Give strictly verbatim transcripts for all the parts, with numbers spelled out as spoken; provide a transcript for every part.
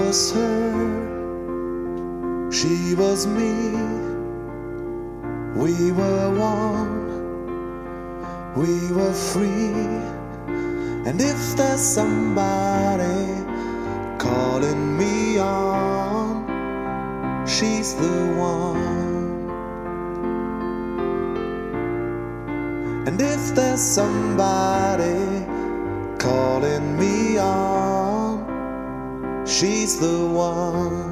was her, she was me. We were one, we were free. And if there's somebody calling me on, she's the one. And if there's somebody calling me on, she's the one.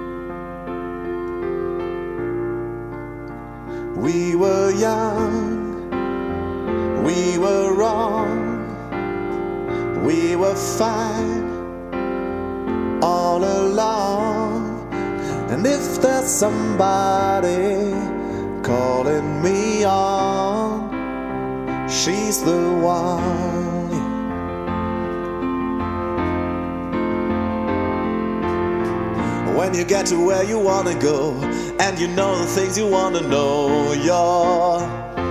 We were young, we were wrong, we were fine all along. And if there's somebody calling me on, she's the one. When you get to where you wanna go, and you know the things you wanna know, you're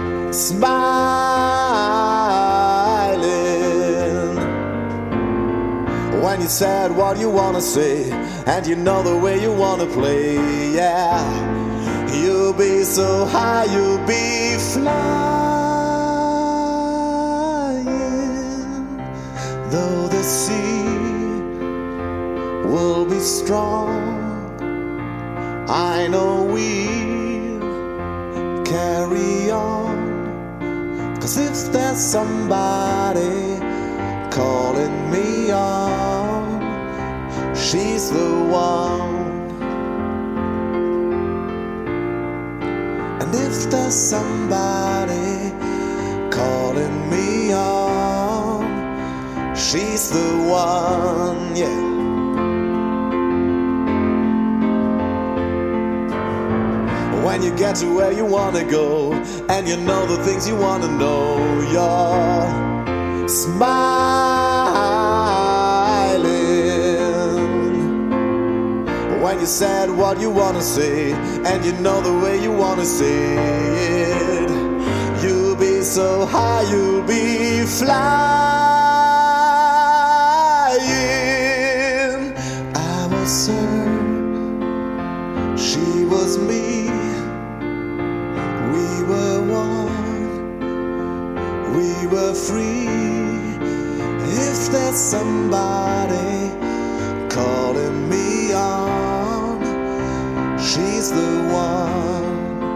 smiling. When you said what you wanna say, and you know the way you wanna play, yeah. You'll be so high, you'll be flying. Though the sea will be strong, I know we'll carry on. 'Cause if there's somebody calling me on, she's the one. And if there's somebody calling me on, she's the one, yeah. When you get to where you wanna go, and you know the things you wanna know, you're smiling. When you said what you wanna say, and you know the way you wanna say it, you'll be so high, you'll be flying. I was her, she was me. We were one, we were free. If there's somebody calling me on, she's the one.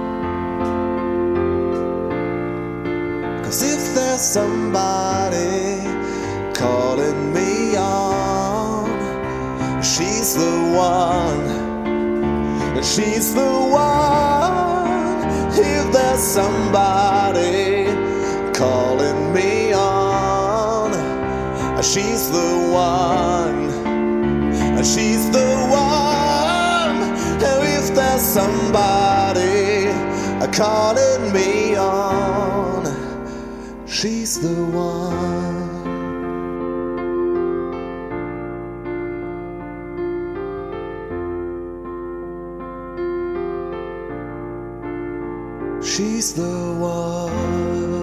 'Cause if there's somebody calling me on, she's the one. She's the one. If there's somebody calling me on, she's the one. She's the one. If there's somebody calling me on, she's the one. She's the one.